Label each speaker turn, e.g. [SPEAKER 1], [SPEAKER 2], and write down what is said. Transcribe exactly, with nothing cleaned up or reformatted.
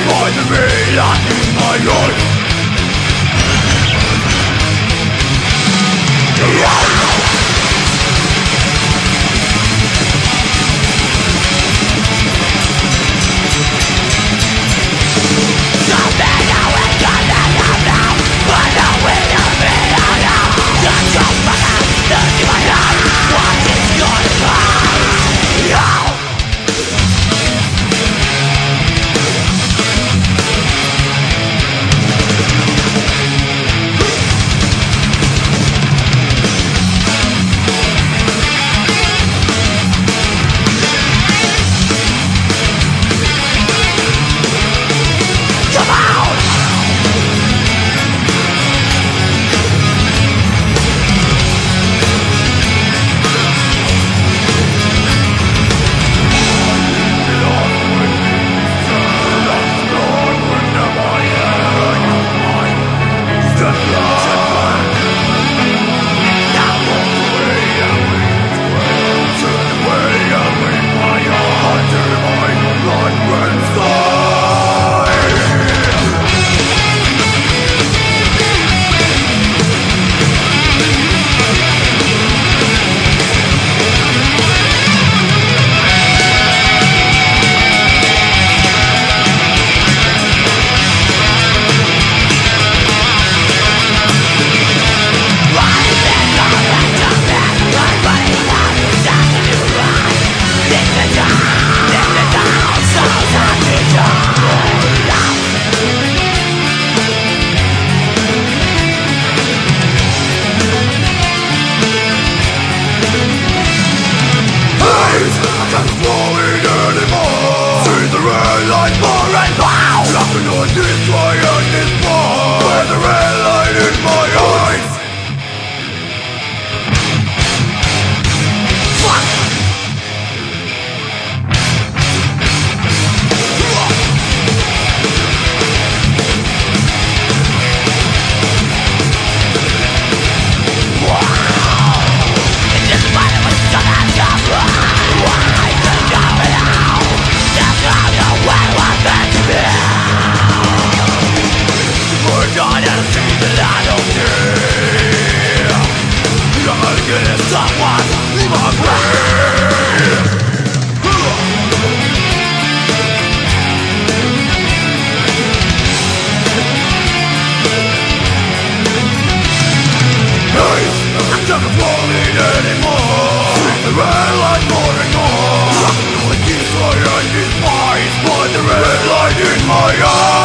[SPEAKER 1] By the red light in my eyes. This way and this far, with the red light in my eyes. Fuck! It doesn't matter what you're gonna do. Why you know it all? That's how you will want that to be. We're gonna see the light of day. I'm gonna get it someone in my brain. Hey, I'm not falling anymore. See the red light more and more. I'm going this way and this way. By the red light in my eyes.